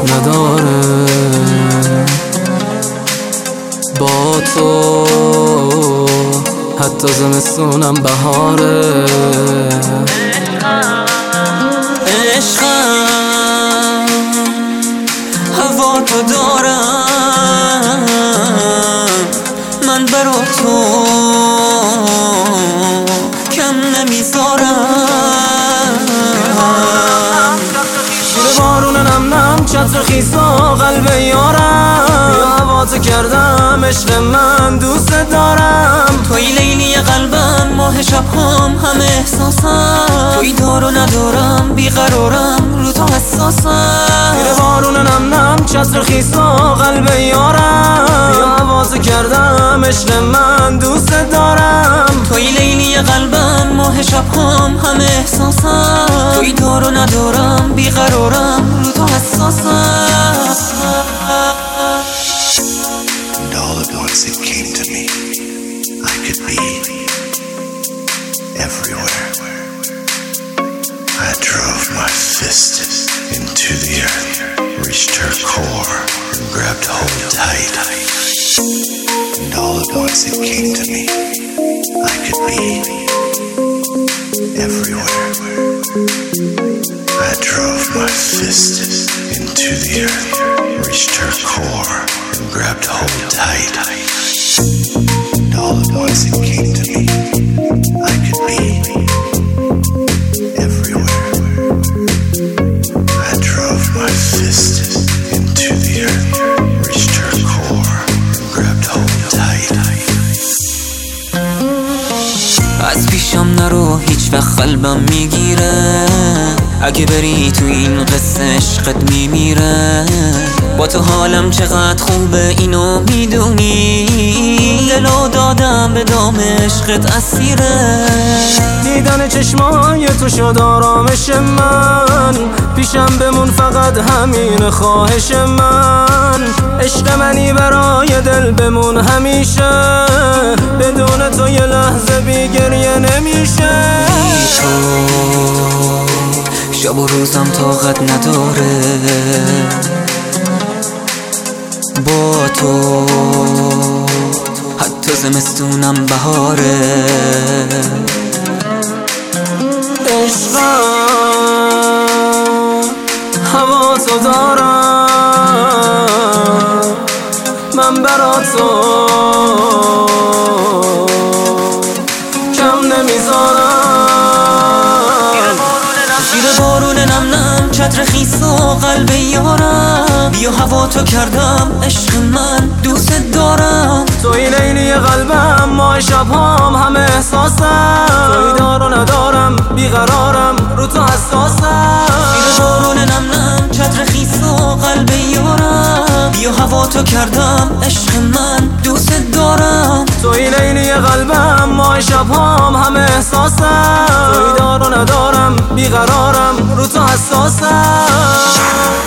نداره. با تو حتی زمستونم بهاره. عشقم هوا تو دارم، من برا تو کم نمیذارم. زیر بارون نم نم چتر خیسا قلب یارم، یا هوا تو کردم عشق من دوست دارم. توی لیلی قلبم ماه شبهام همه احساسم، توی دار و ندارم بیقرارم رو تو حساسم. زیر بارون نم نم چتر خیسا قلب یارم، یا هوا تو کردم عشق من دوست دارم. توی لیلی قلبم ماه شبهام همه احساسم، توی دار و ندارم بیقرارم رو تو حساسم. And all at once it came to me, I could be everywhere. I drove my fist into the earth, reached her core and grabbed hold tight. And all at once it came to me, I could be everywhere. I drove my fist into the earth, reached her core and grabbed hold tight. And all at once it came to me, I could be everywhere. I drove my fist into the earth, reached her core and grabbed hold tight. از پیشم نرو هیچ وقت قلبم میگیره، اگه بری تو این قصه عشقت میمیره. با تو حالم چقدر خوبه اینو میدونی، دلو دادم به دام عشقت اسیره. دیدن چشمای تو شد آرامش من، پیشم بمون فقط همین خواهش من. عشق منی برای دل بمون همیشه، بدون تو یه لحظه بی گریه نمیشه. تو شب و روزم طاقت نداره، با تو حتی زمستونم بهاره. عشقم هوا تو دارم، من برا تو کم نمیذارم. زیر بارون نم نم چتر خیسا قلب یارم، بیا هوا تو کردم عشق من دوست دارم. توی لیلی قلبم ماه شبهام همه احساسم، توی دار و ندارم بیقرارم رو تو حساسم. زیر بارون نم نم چتر خیسا قلب یارم، بیا هوا تو کردم عشق من دوست دارم. توی لیلی قلبم ماه شبهام همه احساسم، توی دار و ندارم بیقرارم رو تو حساسم.